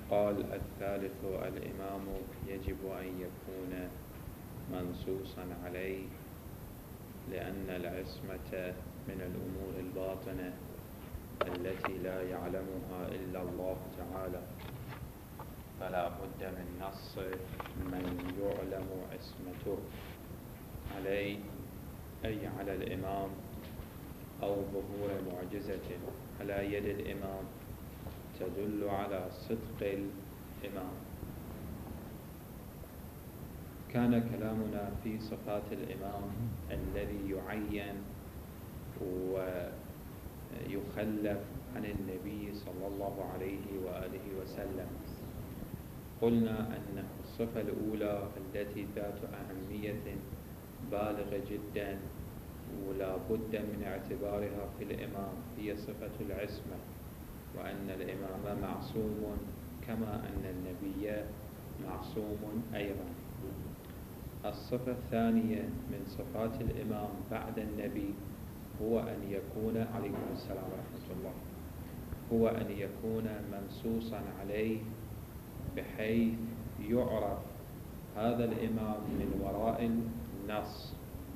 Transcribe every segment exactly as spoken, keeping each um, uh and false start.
قال الثالث الإمام يجب أن يكون منصوصا عليه، لأن العصمة من الأمور الباطنة التي لا يعلمها إلا الله تعالى، فلا بد من نص من يعلم عصمته عليه، أي على الإمام، أو ظهور معجزة على يد الإمام تدل على صدق الإمام. كان كلامنا في صفات الإمام الذي يعين ويخلف عن النبي صلى الله عليه وآله وسلم. قلنا أن الصفة الأولى التي ذات أهمية بالغة جدا ولا بد من اعتبارها في الإمام هي صفة العصمة، وأن الإمام معصوم كما أن النبي معصوم أيضا. الصفة الثانية من صفات الإمام بعد النبي هو أن يكون عليكم السلام ورحمة الله هو أن يكون منصوصا عليه، بحيث يعرف هذا الإمام من وراء النص.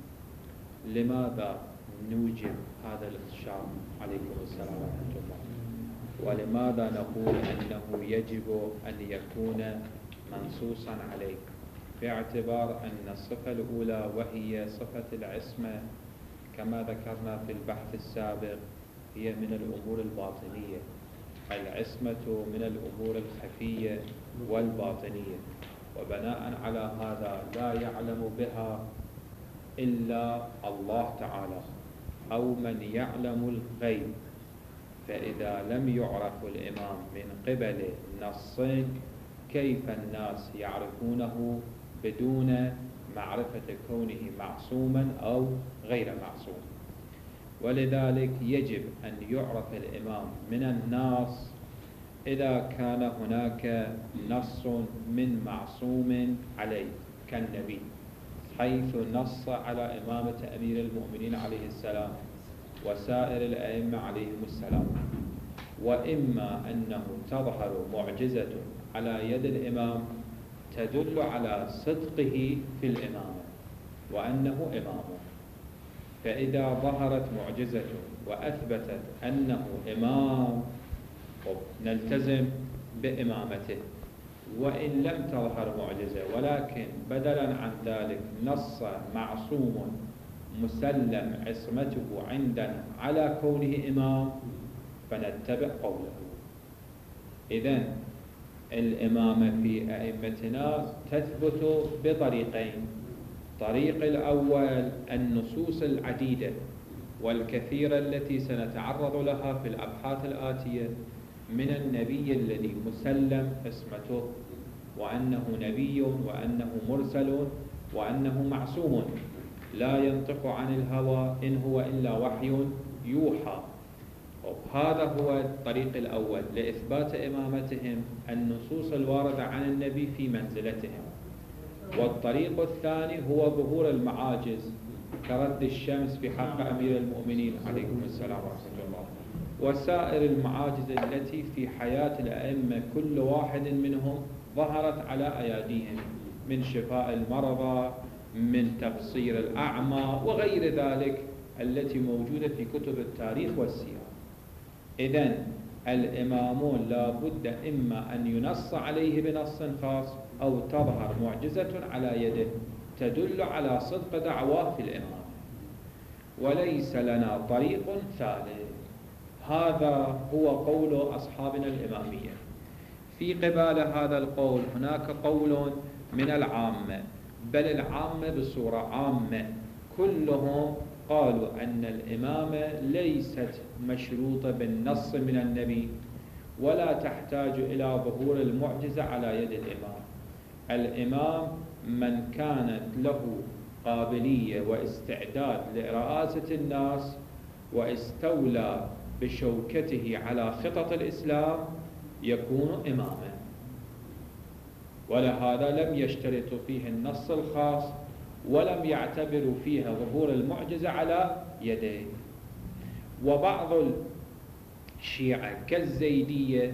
لماذا نوجب هذا الشرط عليكم السلام ورحمة الله؟ ولماذا نقول أنه يجب أن يكون منصوصا عليه؟ باعتبار أن الصفة الأولى وهي صفة العصمة كما ذكرنا في البحث السابق هي من الأمور الباطنية، العصمة من الأمور الخفية والباطنية، وبناء على هذا لا يعلم بها إلا الله تعالى أو من يعلم الغيب. فإذا لم يعرف الإمام من قبل نص كيف الناس يعرفونه بدون معرفة كونه معصوما أو غير معصوم؟ ولذلك يجب أن يعرف الإمام من الناس إذا كان هناك نص من معصوم عليه كالنبي، حيث نص على إمامة أمير المؤمنين عليه السلام وسائر الأئمة عليهم السلام. وإما أنه تظهر معجزة على يد الإمام تدل على صدقه في الإمامة وأنه إمامه، فإذا ظهرت معجزة وأثبتت أنه إمام نلتزم بإمامته. وإن لم تظهر معجزة ولكن بدلا عن ذلك نص معصوم مسلم عصمته عندنا على كونه إمام فنتبع قوله. إذن الإمامة في أئمتنا تثبت بطريقين: الطريق الأول النصوص العديدة والكثيرة التي سنتعرض لها في الأبحاث الآتية من النبي الذي مسلم عصمته وأنه نبي وأنه مرسل وأنه معصوم لا ينطق عن الهوى إن هو إلا وحي يوحى. هذا هو الطريق الأول لإثبات إمامتهم، النصوص الواردة عن النبي في منزلتهم. والطريق الثاني هو ظهور المعاجز كرد الشمس في حق أمير المؤمنين عليكم السلام ورحمة الله، وسائر المعاجز التي في حياة الأئمة كل واحد منهم ظهرت على أياديهم، من شفاء المرضى، من تبصير الأعمى، وغير ذلك التي موجودة في كتب التاريخ والسيرة. إذن الإمامون لا بد إما أن ينص عليه بنص خاص أو تظهر معجزة على يده تدل على صدق دعواه في الإمام، وليس لنا طريق ثالث. هذا هو قول أصحابنا الإمامية. في قبال هذا القول هناك قول من العامة، بل العامة بصورة عامة كلهم قالوا أن الإمامة ليست مشروطة بالنص من النبي ولا تحتاج إلى ظهور المعجزة على يد الإمام. الإمام من كانت له قابلية واستعداد لرئاسة الناس واستولى بشوكته على خطط الإسلام يكون إماما، ولهذا لم يشترط فيه النص الخاص ولم يعتبروا فيها ظهور المعجزة على يديه. وبعض الشيعة كالزيدية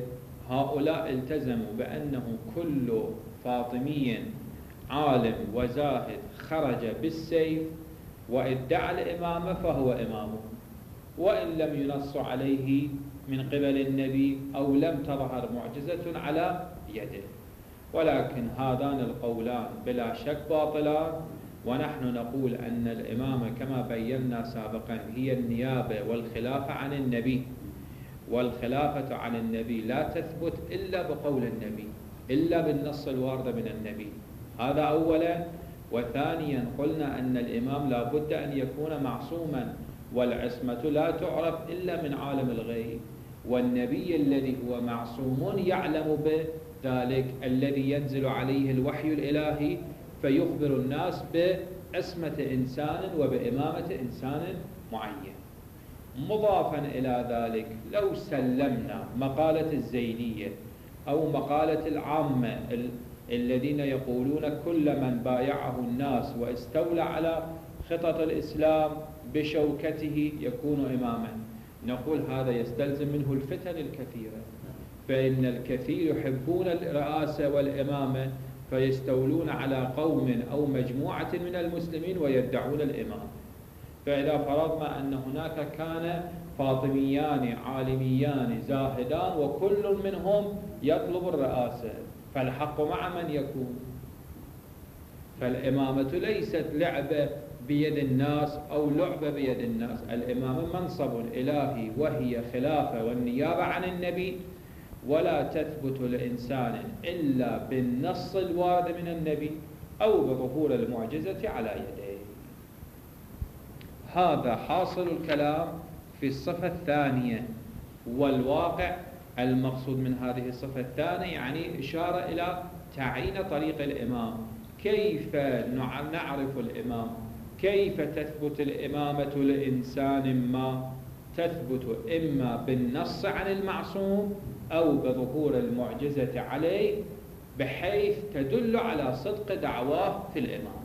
هؤلاء التزموا بأنه كل فاطمي عالم وزاهد خرج بالسيف وادعى الإمامة فهو إمامه، وإن لم ينص عليه من قبل النبي أو لم تظهر معجزة على يده. ولكن هذان القولان بلا شك باطلان، ونحن نقول أن الإمامة كما بينا سابقا هي النيابة والخلافة عن النبي، والخلافة عن النبي لا تثبت إلا بقول النبي، إلا بالنص الوارد من النبي. هذا أولا. وثانيا قلنا أن الإمام لا بد أن يكون معصوما، والعصمة لا تعرف إلا من عالم الغيب، والنبي الذي هو معصوم يعلم بذلك، الذي ينزل عليه الوحي الإلهي فيخبر الناس بعصمة إنسان وبإمامة إنسان معين. مضافا إلى ذلك، لو سلمنا مقالة الزيدية أو مقالة العامة الذين يقولون كل من بايعه الناس واستولى على خطط الإسلام بشوكته يكون إماما، نقول هذا يستلزم منه الفتن الكثيرة، فإن الكثير يحبون الرئاسة والإمامة فيستولون على قوم أو مجموعة من المسلمين ويدعون الإمام. فإذا فرضنا أن هناك كان فاطميان عالميان زاهدان وكل منهم يطلب الرئاسة، فالحق مع من يكون؟ فالإمامة ليست لعبة بيد الناس أو لعبة بيد الناس، الإمامة منصب إلهي وهي خلافة والنيابة عن النبي، ولا تثبت لإنسان إلا بالنص الوارد من النبي أو بظهور المعجزة على يديه. هذا حاصل الكلام في الصفة الثانية. والواقع المقصود من هذه الصفة الثانية يعني إشارة إلى تعيين طريق الإمام. كيف نعرف الإمام؟ كيف تثبت الإمامة لإنسان ما؟ تثبت إما بالنص عن المعصوم أو بظهور المعجزة عليه بحيث تدل على صدق دعواه في الإمامة.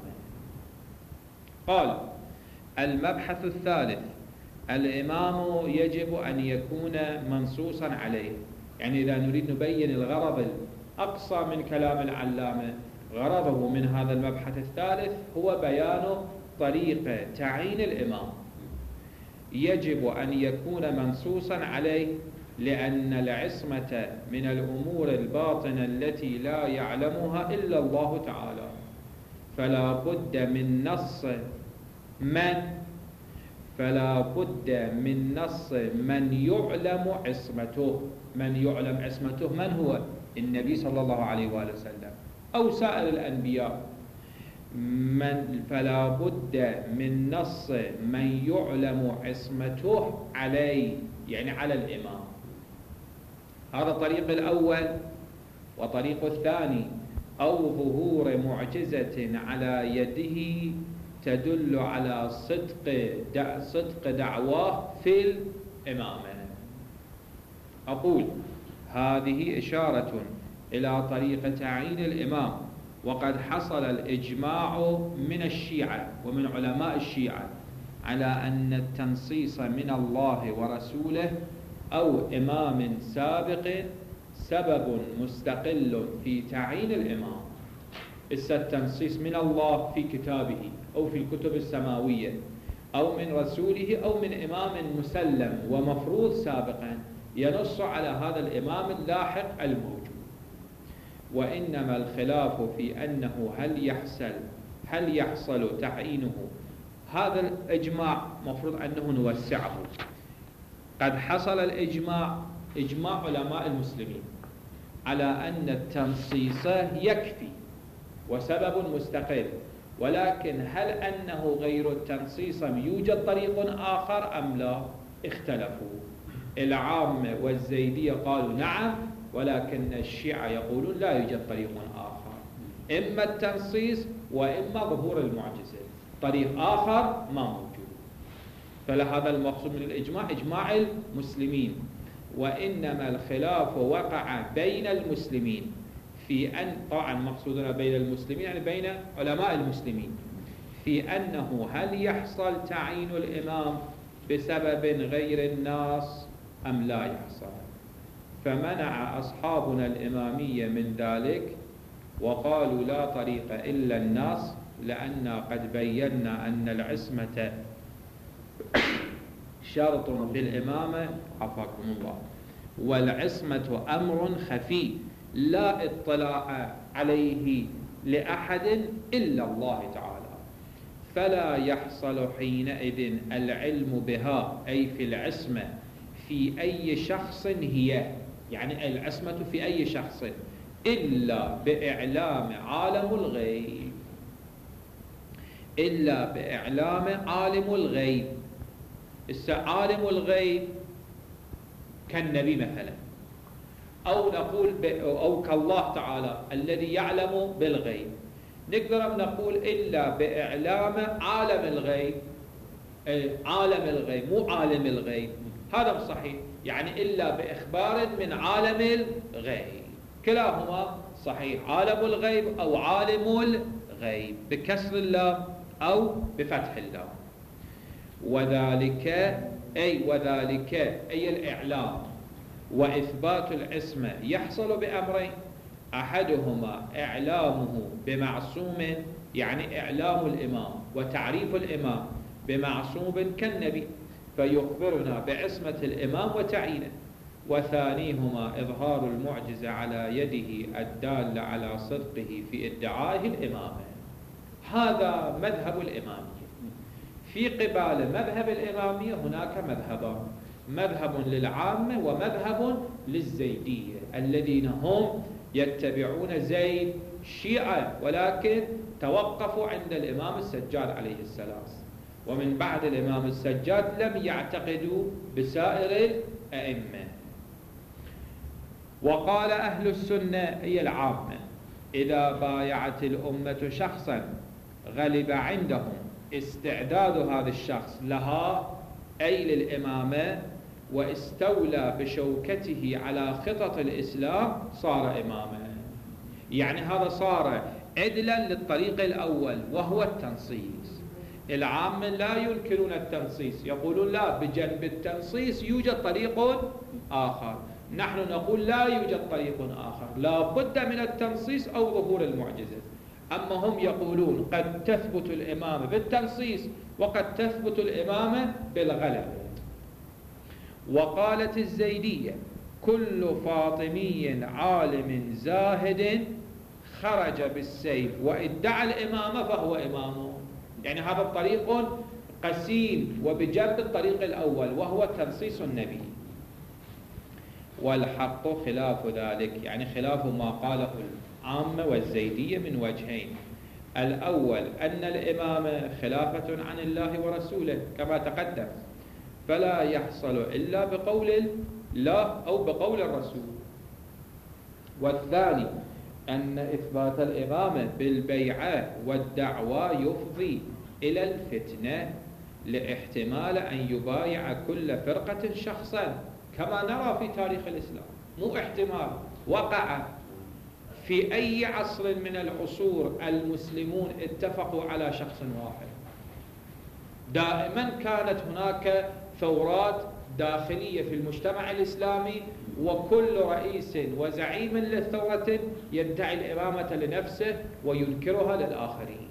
قال: المبحث الثالث: الإمام يجب أن يكون منصوصا عليه. يعني إذا نريد نبين الغرض الأقصى من كلام العلامة، غرضه من هذا المبحث الثالث هو بيان طريقة تعيين الإمام. يجب أن يكون منصوصا عليه لأن العصمة من الأمور الباطنة التي لا يعلمها إلا الله تعالى، فلا بد من نص من فلا بد من نص من يعلم عصمته. من يعلم عصمته من هو؟ النبي صلى الله عليه وآله وسلم أو سائر الأنبياء. من فلا بد من نص من يعلم عصمته عليه، يعني على الإمام. هذا الطريق الأول. وطريق الثاني: أو ظهور معجزة على يده تدل على صدق دع صدق دعواه في الإمامة. أقول هذه إشارة إلى طريقة تعيين الإمام، وقد حصل الإجماع من الشيعة ومن علماء الشيعة على أن التنصيص من الله ورسوله أو إمام سابق سبب مستقل في تعيين الإمام. التنصيص من الله في كتابه أو في الكتب السماوية أو من رسوله أو من إمام مسلم ومفروض سابقا ينص على هذا الإمام اللاحق الموجود. وإنما الخلاف في أنه هل يحصل هل يحصل تعيينه. هذا الإجماع مفروض أنه نوسعه. قد حصل الإجماع، إجماع علماء المسلمين، على أن التنصيص يكفي وسبب مستقل، ولكن هل أنه غير التنصيص يوجد طريق آخر أم لا؟ اختلفوا. العامة والزيدية قالوا نعم، ولكن الشيعة يقولون لا يوجد طريق آخر، إما التنصيص وإما ظهور المعجزة، طريق آخر ما موجود. فلهذا المقصود من الإجماع إجماع المسلمين. وإنما الخلاف وقع بين المسلمين في أن، طبعا مقصودنا بين المسلمين يعني بين علماء المسلمين، في أنه هل يحصل تعيين الإمام بسبب غير الناس أم لا يحصل. فمنع أصحابنا الإمامية من ذلك وقالوا لا طريق إلا الناس، لأن قد بينا أن العصمة شرط في الإمامة عفاكم الله، والعصمة أمر خفي لا اطلاع عليه لأحد إلا الله تعالى، فلا يحصل حينئذ العلم بها، أي في العصمة في أي شخص هي، يعني العصمة في أي شخص، إلا بإعلام عالم الغيب، إلا بإعلام عالم الغيب. عالم الغيب كالنبي مثلا، أو نقول أو كالله تعالى الذي يعلم بالغيب. نقدر نقول إلا بإعلام عالم الغيب، عالم الغيب مو عالم الغيب، هذا صحيح، يعني إلا بإخبار من عالم الغيب، كلاهما صحيح، عالم الغيب أو عالم الغيب بكسر اللام أو بفتح اللام. وذلك أي وذلك أي الإعلام وإثبات العصمة يحصل بأمرين، أحدهما إعلامه بمعصوم، يعني إعلام الإمام وتعريف الإمام بمعصوم كالنبي فيخبرنا بعصمة الإمام وتعيينه، وثانيهما إظهار المعجزة على يده الدالة على صدقه في ادعائه الإمامة. هذا مذهب الإمامية. في قبال مذهب الإمامية هناك مذهبان، مذهب للعامة ومذهب للزيدية الذين هم يتبعون زيد شيعة، ولكن توقفوا عند الإمام السجاد عليه السلام، ومن بعد الإمام السجاد لم يعتقدوا بسائر الأئمة. وقال أهل السنة هي العامة إذا بايعت الأمة شخصا غلب عندهم استعداد هذا الشخص لها أي للإمامة واستولى بشوكته على خطط الإسلام صار إماما، يعني هذا صار عدلا للطريق الأول وهو التنصيص. العامة لا ينكرون التنصيص، يقولون لا، بجنب التنصيص يوجد طريق آخر، نحن نقول لا يوجد طريق آخر، لا بد من التنصيص أو ظهور المعجزة. أما هم يقولون قد تثبت الإمامة بالتنصيص وقد تثبت الإمامة بالغلبة. وقالت الزيدية كل فاطمي عالم زاهد خرج بالسيف وادعى الإمامة فهو إمامه، يعني هذا الطريق قسيم وبجنب الطريق الأول وهو تنصيص النبي. والحق خلاف ذلك، يعني خلاف ما قاله العامة والزيدية من وجهين. الأول أن الإمامة خلافة عن الله ورسوله كما تقدم، فلا يحصل إلا بقول الله أو بقول الرسول. والثاني أن إثبات الإمامة بالبيعة والدعوة يفضي إلى الفتنة، لاحتمال أن يبايع كل فرقة شخصا كما نرى في تاريخ الإسلام، مو احتمال، وقع في أي عصر من العصور المسلمون اتفقوا على شخص واحد. دائما كانت هناك ثورات داخلية في المجتمع الإسلامي، وكل رئيس وزعيم للثورة يدعي الإمامة لنفسه وينكرها للآخرين،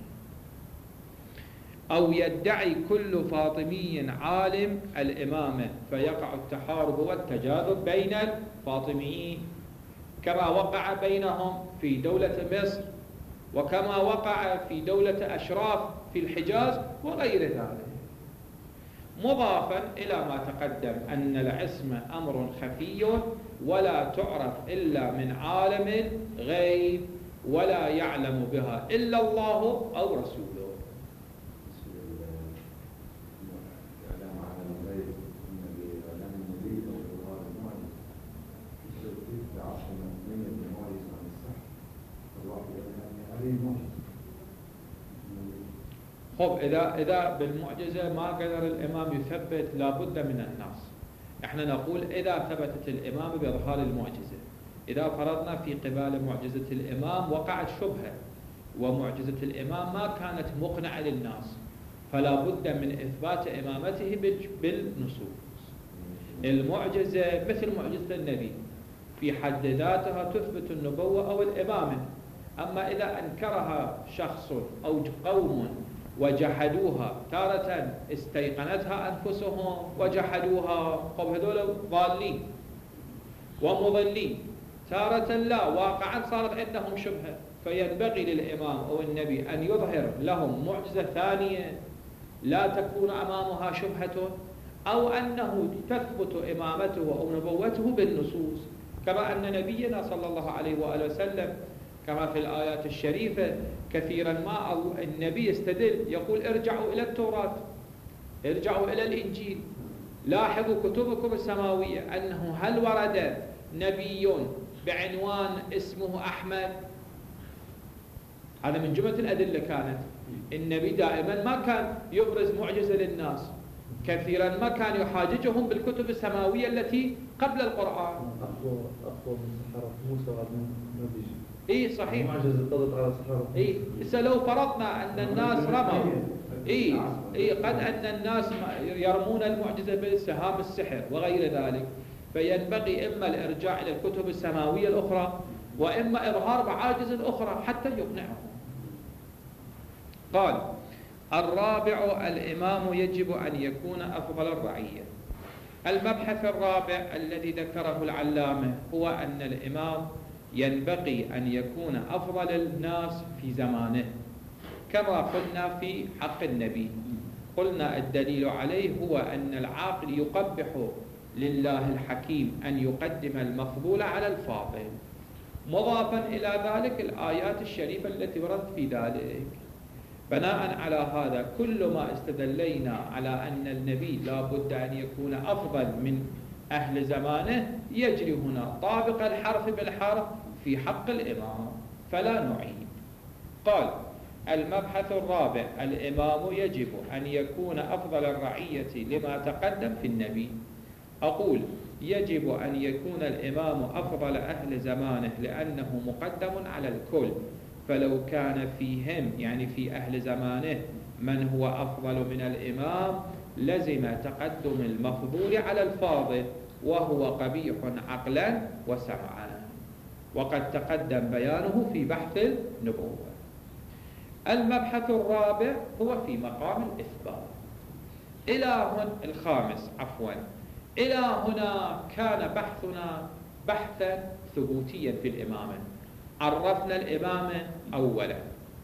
أو يدعي كل فاطمي عالم الإمامة فيقع التحارب والتجاذب بين الفاطميين كما وقع بينهم في دولة مصر وكما وقع في دولة أشراف في الحجاز وغير ذلك. مضافا إلى ما تقدم أن العصمة أمر خفي ولا تعرف إلا من عالم غيب ولا يعلم بها إلا الله أو رسوله. خب إذا إذا بالمعجزة ما قدر الإمام يثبت لابد من النص. إحنا نقول إذا ثبتت الإمام بإظهار المعجزة، إذا فرضنا في قبال معجزة الإمام وقعت شبهة ومعجزة الإمام ما كانت مقنعة للناس، فلا بد من إثبات إمامته بالنصوص. المعجزة مثل معجزة النبي، في حد ذاتها تثبت النبوة أو الإمامة. أما إذا أنكرها شخص أو قوم وجحدوها، تارة استيقنتها أنفسهم وجحدوها، طب هذول ضالين ومضلين، تارة لا، واقعا صارت عندهم شبهة، فينبغي للإمام أو النبي أن يظهر لهم معجزة ثانية لا تكون أمامها شبهة، أو أنه تثبت إمامته أو نبوته بالنصوص، كما أن نبينا صلى الله عليه وآله وسلم كما في الآيات الشريفة كثيرا ما النبي يستدل يقول ارجعوا إلى التوراة، ارجعوا إلى الإنجيل، لاحظوا كتبكم السماوية أنه هل ورد نبي بعنوان اسمه أحمد؟ هذا من جملة الأدلة. كانت النبي دائما ما كان يبرز معجزة للناس، كثيرا ما كان يحاججهم بالكتب السماوية التي قبل القرآن. أقوى أقوى من سحرة موسى ما بيجي. إيه صحيح. معجزة قضت على سحرة. إيه إذا لو فرضنا أن الناس رموا، إيه إيه قد أن الناس يرمون المعجزة بالسهام السحر وغير ذلك، فينبغي إما الإرجاع إلى الكتب السماوية الأخرى، وإما إظهار معاجز أخرى حتى يقنعهم. قال: الرابع الإمام يجب أن يكون أفضل الرعية. المبحث الرابع الذي ذكره العلامة هو أن الإمام ينبغي أن يكون أفضل الناس في زمانه، كما قلنا في حق النبي. قلنا الدليل عليه هو أن العاقل يقبح لله الحكيم أن يقدم المفضول على الفاضل، مضافا إلى ذلك الآيات الشريفة التي وردت في ذلك. بناء على هذا كل ما استدلينا على أن النبي لا بد أن يكون أفضل من أهل زمانه يجري هنا طابق الحرف بالحرف في حق الإمام، فلا نعيد. قال: المبحث الرابع الإمام يجب أن يكون أفضل الرعية لما تقدم في النبي. أقول يجب أن يكون الإمام أفضل أهل زمانه لأنه مقدم على الكل، فلو كان فيهم يعني في أهل زمانه من هو أفضل من الإمام لزم تقدم المفضول على الفاضل، وهو قبيح عقلا وسمعا، وقد تقدم بيانه في بحث النبوة. المبحث الرابع هو في مقام الإثبات. إلى هنا الخامس عفوا إلى هنا كان بحثنا بحثا ثبوتيا في الإمامة. عرفنا الإمامة أولا،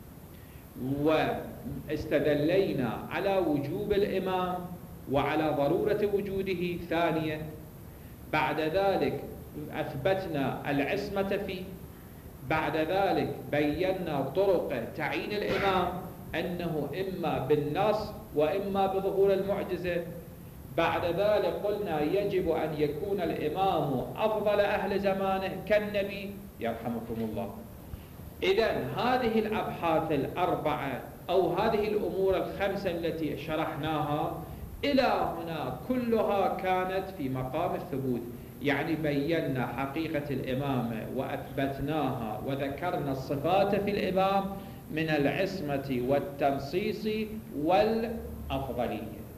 واستدلينا على وجوب الإمام وعلى ضرورة وجوده ثانيا. بعد ذلك أثبتنا العصمة فيه. بعد ذلك بينا طرق تعيين الإمام أنه إما بالنص وإما بظهور المعجزة. بعد ذلك قلنا يجب أن يكون الإمام أفضل أهل زمانه كالنبي يرحمكم الله. إذن هذه الأبحاث الأربعة أو هذه الأمور الخمسة التي شرحناها إلى هنا كلها كانت في مقام الثبوت، يعني بينا حقيقة الإمامة وأثبتناها وذكرنا الصفات في الإمام من العصمة والتنصيص والأفضلية.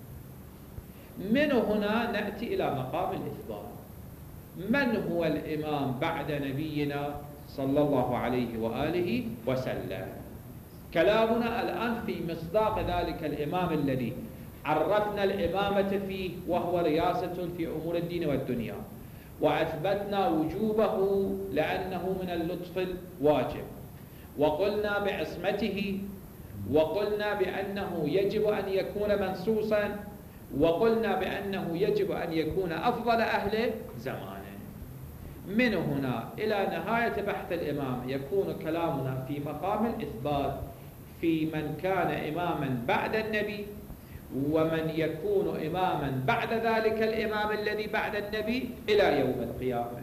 من هنا نأتي إلى مقام الإثبات. من هو الإمام بعد نبينا صلى الله عليه وآله وسلم؟ كلامنا الآن في مصداق ذلك الإمام الذي عرفنا الإمامة فيه، وهو رياسة في أمور الدين والدنيا، وأثبتنا وجوبه لأنه من اللطف الواجب، وقلنا بعصمته، وقلنا بأنه يجب أن يكون منصوصا، وقلنا بأنه يجب أن يكون أفضل أهل زمانه. من هنا إلى نهاية بحث الإمام يكون كلامنا في مقام الإثبات في من كان إماما بعد النبي، ومن يكون إماما بعد ذلك الإمام الذي بعد النبي إلى يوم القيامة.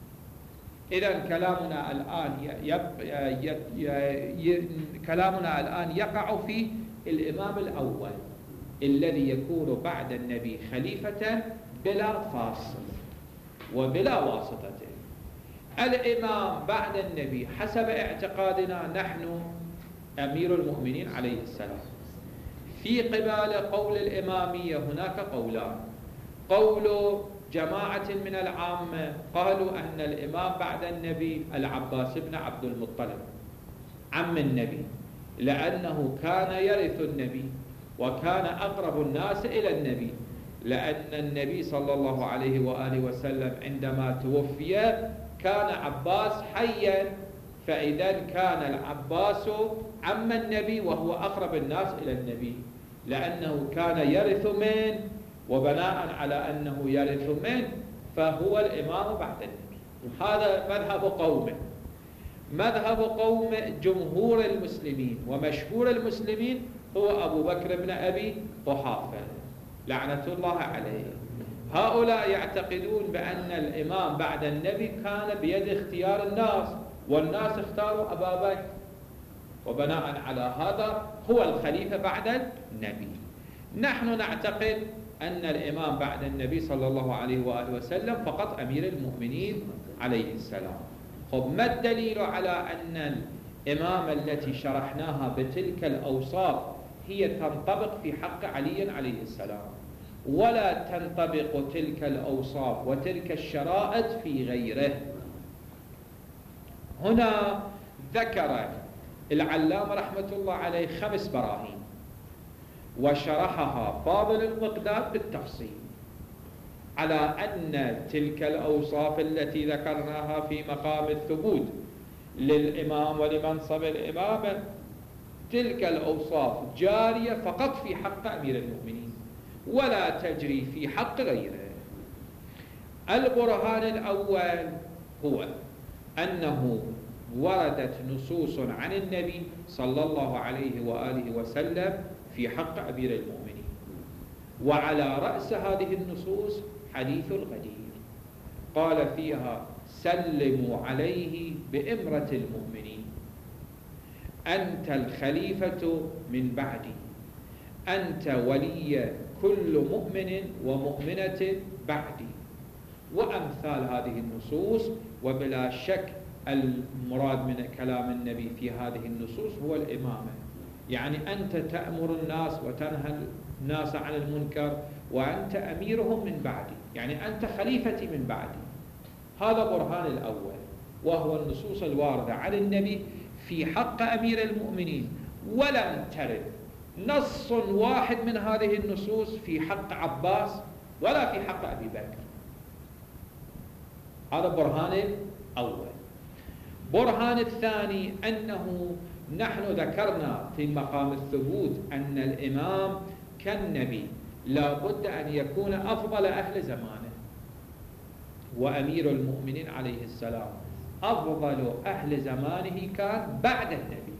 إذن كلامنا الآن يب... ي... ي... ي... كلامنا الآن يقع في الإمام الأول الذي يكون بعد النبي خليفة بلا فاصل وبلا واسطة. الإمام بعد النبي حسب اعتقادنا نحن أمير المؤمنين عليه السلام. في قبال قول الإمامية هناك قولان: قول جماعة من العامة قالوا أن الإمام بعد النبي العباس بن عبد المطلب عم النبي، لأنه كان يرث النبي وكان أقرب الناس إلى النبي، لأن النبي صلى الله عليه وآله وسلم عندما توفي كان عباس حيا، فإذا كان العباس عم النبي وهو أقرب الناس إلى النبي، لأنه كان يرث من، وبناء على أنه يرث من فهو الإمام بعد النبي. هذا مذهب قومه. مذهب قوم جمهور المسلمين ومشهور المسلمين هو أبو بكر بن أبي قحافة لعنة الله عليه. هؤلاء يعتقدون بأن الإمام بعد النبي كان بيد اختيار الناس، والناس اختاروا أبا بكر، وبناء على هذا هو الخليفة بعد النبي. نحن نعتقد أن الإمام بعد النبي صلى الله عليه وآله وسلم فقط أمير المؤمنين عليه السلام. خب، ما الدليل على أن الإمامة التي شرحناها بتلك الأوصاف هي تنطبق في حق علي عليه السلام، ولا تنطبق تلك الأوصاف وتلك الشرائط في غيره؟ هنا ذكر العلامة رحمة الله عليه خمس براهين، وشرحها فاضل المقداد بالتفصيل على أن تلك الأوصاف التي ذكرناها في مقام الثبوت للإمام ولمنصب الإمامة، تلك الأوصاف جارية فقط في حق أمير المؤمنين ولا تجري في حق غيره. البرهان الأول هو أنه وردت نصوص عن النبي صلى الله عليه وآله وسلم في حق أمير المؤمنين، وعلى رأس هذه النصوص حديث الغدير قال فيها: سلموا عليه بإمرة المؤمنين، أنت الخليفة من بعدي، أنت ولي كل مؤمن ومؤمنة بعدي، وأمثال هذه النصوص. وبلا شك المراد من كلام النبي في هذه النصوص هو الإمامة، يعني أنت تأمر الناس وتنهى الناس عن المنكر وأنت أميرهم من بعدي، يعني أنت خليفتي من بعدي. هذا برهان الأول، وهو النصوص الواردة عن النبي في حق أمير المؤمنين، ولم ترد نص واحد من هذه النصوص في حق عباس ولا في حق أبي بكر. هذا برهان الأول. برهان الثاني أنه نحن ذكرنا في مقام الثبوت أن الإمام كالنبي لا بد أن يكون أفضل أهل زمانه، وأمير المؤمنين عليه السلام أفضل أهل زمانه كان بعد النبي.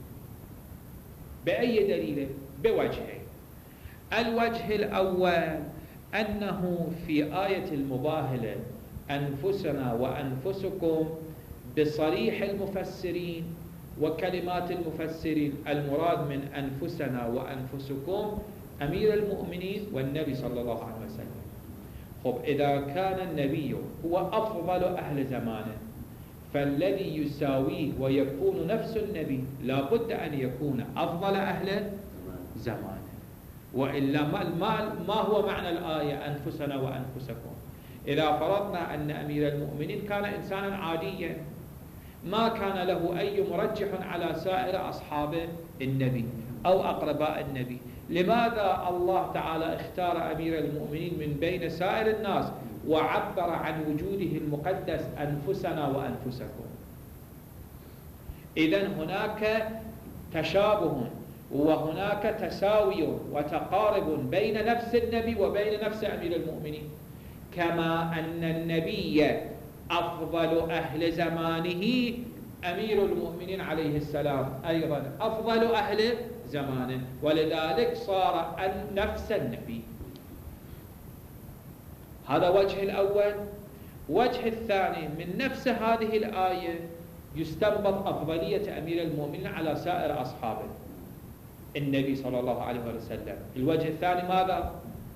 بأي دليل؟ بوجهين. الوجه الأول أنه في آية المباهلة أنفسنا وأنفسكم بصريح المفسرين وكلمات المفسرين المراد من أنفسنا وأنفسكم أمير المؤمنين والنبي صلى الله عليه وسلم. خب، إذا كان النبي هو أفضل أهل زمانه، فالذي يساويه ويكون نفس النبي لا بد أن يكون أفضل أهل زمانه، وإلا ما, ما هو معنى الآية أنفسنا وأنفسكم؟ إذا فرضنا أن أمير المؤمنين كان إنسانا عاديا ما كان له أي مرجح على سائر أصحاب النبي أو أقرباء النبي، لماذا الله تعالى اختار أمير المؤمنين من بين سائر الناس وعبر عن وجوده المقدس أنفسنا وأنفسكم؟ إذن هناك تشابه وهناك تساوي وتقارب بين نفس النبي وبين نفس أمير المؤمنين، كما أن النبي أفضل أهل زمانه أمير المؤمنين عليه السلام أيضا أفضل أهل زمانه، ولذلك صار نفس النبي. هذا وجه الأول. وجه الثاني، من نفس هذه الآية يستنبط أفضلية أمير المؤمنين على سائر أصحابه النبي صلى الله عليه وسلم. الوجه الثاني ماذا؟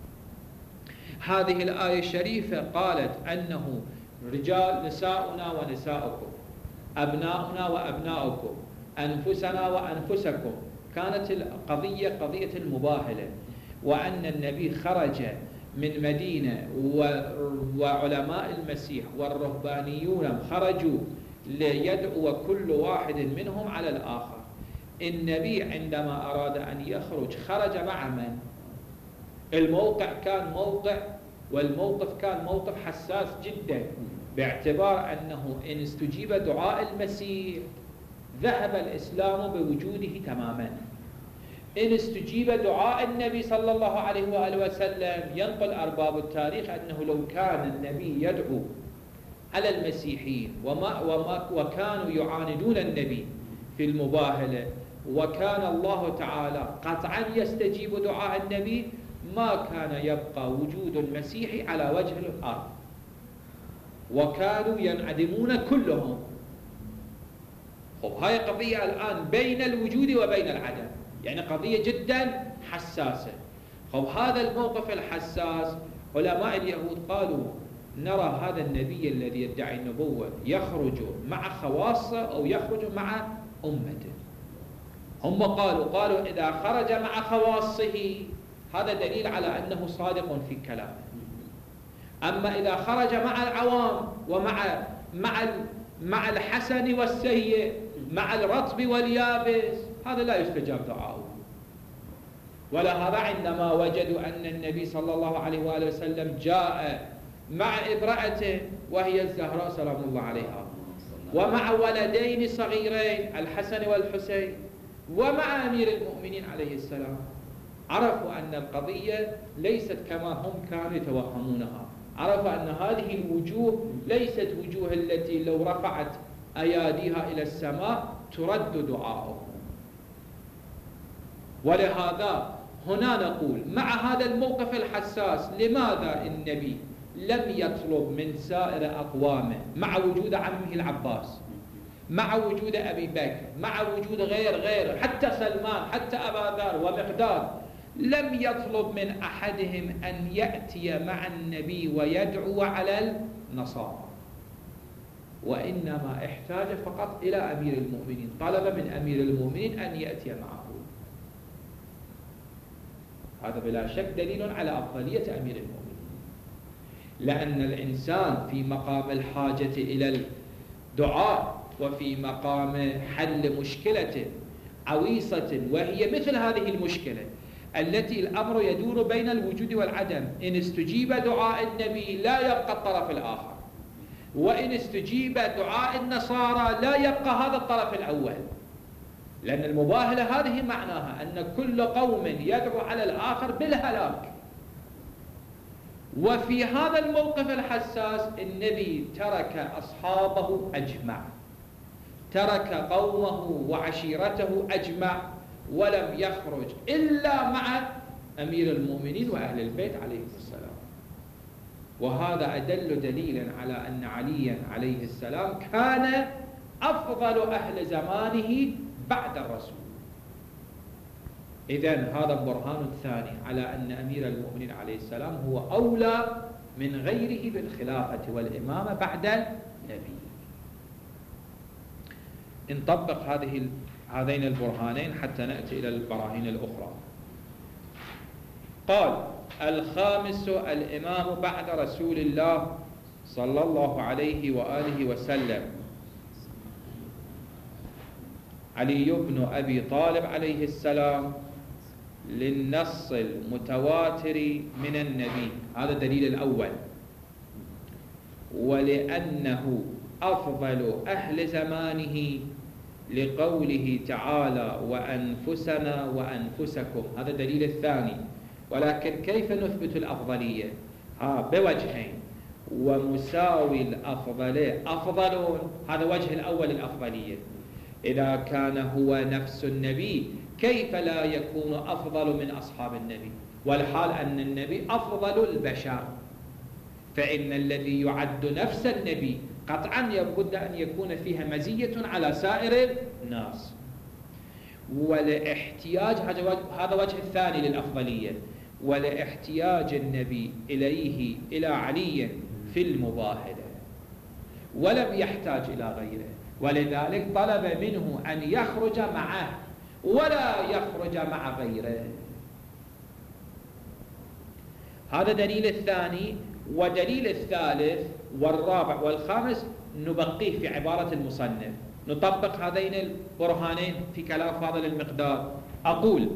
هذه الآية الشريفة قالت أنه رجال نساؤنا ونساؤكم، أبناؤنا وأبناؤكم، أنفسنا وأنفسكم. كانت القضية قضية المباهلة، وأن النبي خرج من مدينة وعلماء المسيح والرهبانيون خرجوا ليدعو كل واحد منهم على الآخر. النبي عندما أراد أن يخرج خرج مع من؟ الموقع كان موقع والموقف كان موقف حساس جدا، باعتبار أنه إن استجيب دعاء المسيح ذهب الإسلام بوجوده تماما. إن استجيب دعاء النبي صلى الله عليه وآله وسلم، ينقل أرباب التاريخ أنه لو كان النبي يدعو على المسيحيين وما وما وكانوا يعاندون النبي في المباهلة، وكان الله تعالى قطعا يستجيب دعاء النبي، ما كان يبقى وجود المسيحي على وجه الأرض، وكانوا ينعدمون كلهم. خب هاي قضية الآن بين الوجود وبين العدم، يعني قضية جدا حساسة. خب هذا الموقف الحساس علماء اليهود قالوا نرى هذا النبي الذي يدعي النبوة يخرج مع خواصه أو يخرج مع أمته. هم قالوا قالوا إذا خرج مع خواصه هذا دليل على أنه صادق في كلامه، أما إذا خرج مع العوام ومع مع مع الحسن والسيء، مع الرطب واليابس، هذا لا يستجاب دعاؤه. ولهذا عندما وجدوا أن النبي صلى الله عليه وآله وسلم جاء مع امرأته وهي الزهراء سلام الله عليها، ومع ولدين صغيرين الحسن والحسين، ومع أمير المؤمنين عليه السلام، عرفوا أن القضية ليست كما هم كانوا يتوهمونها. عرفوا أن هذه الوجوه ليست وجوه التي لو رفعت أياديها إلى السماء ترد دعاؤهم. ولهذا هنا نقول مع هذا الموقف الحساس، لماذا النبي لم يطلب من سائر أقوامه مع وجود عمه العباس، مع وجود أبي بكر، مع وجود غير غير حتى سلمان، حتى أبا ذر ومقداد، لم يطلب من أحدهم أن يأتي مع النبي ويدعو على النصارى، وإنما احتاج فقط إلى أمير المؤمنين، طلب من أمير المؤمنين أن يأتي معه. هذا بلا شك دليل على أفضلية أمير المؤمنين، لأن الإنسان في مقام الحاجة إلى الدعاء وفي مقام حل مشكلة عويصة وهي مثل هذه المشكلة التي الأمر يدور بين الوجود والعدم، إن استجيب دعاء النبي لا يبقى الطرف الآخر، وإن استجيب دعاء النصارى لا يبقى هذا الطرف الأول، لأن المباهلة هذه معناها أن كل قوم يدعو على الآخر بالهلاك. وفي هذا الموقف الحساس النبي ترك أصحابه أجمع، ترك قومه وعشيرته أجمع، ولم يخرج إلا مع أمير المؤمنين وأهل البيت عليه السلام. وهذا أدل دليلا على أن عليا عليه السلام كان أفضل أهل زمانه بعد الرسول. إذن هذا برهان ثاني على أن أمير المؤمنين عليه السلام هو أولى من غيره بالخلافة والإمامة بعد النبي. نطبق هذه هذين البرهانين حتى نأتي إلى البراهين الأخرى. قال: الخامس الإمام بعد رسول الله صلى الله عليه وآله وسلم علي بن أبي طالب عليه السلام، للنص المتواتر من النبي، هذا الدليل الأول، ولأنه أفضل أهل زمانه لقوله تعالى: وأنفسنا وأنفسكم، هذا الدليل الثاني. ولكن كيف نثبت الأفضلية؟ ها بوجهين: ومساوي الأفضل أفضل، هذا وجه الأول الأفضلية. إذا كان هو نفس النبي كيف لا يكون أفضل من أصحاب النبي، والحال أن النبي أفضل البشر، فإن الذي يعد نفس النبي قطعا يبد أن يكون فيها مزية على سائر الناس. ولاحتياج، هذا وجه الثاني للأفضلية، ولاحتياج النبي إليه إلى علي في المباهلة، ولم يحتاج إلى غيره، ولذلك طلب منه أن يخرج معه ولا يخرج مع غيره. هذا دليل الثاني. ودليل الثالث والرابع والخامس نبقيه في عبارة المصنف، نطبق هذين البرهانين في كلام فاضل المقدار. أقول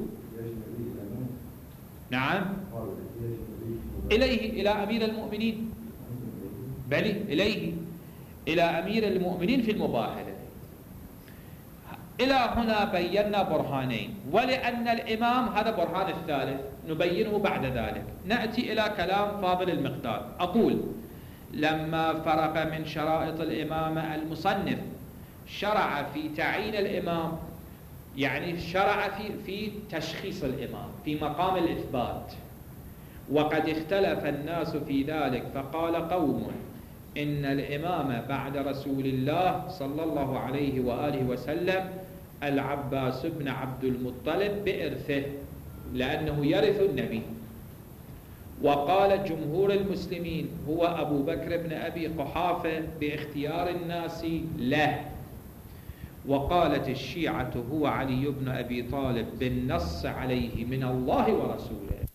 نعم إليه، إلى أمير المؤمنين، بل إليه، إلى أمير المؤمنين في المباهلة. إلى هنا بينا برهانين، ولأن الإمام هذا برهان الثالث نبينه بعد ذلك. نأتي إلى كلام فاضل المقدار. أقول لما فرغ من شرائط الإمامة المصنف شرع في تعيين الإمام، يعني شرع في, في تشخيص الإمام في مقام الإثبات. وقد اختلف الناس في ذلك، فقال قوم إن الإمام بعد رسول الله صلى الله عليه وآله وسلم العباس بن عبد المطلب بإرثه، لأنه يرث النبي. وقال جمهور المسلمين هو أبو بكر بن أبي قحافة باختيار الناس له. وقالت الشيعة هو علي بن أبي طالب بالنص عليه من الله ورسوله.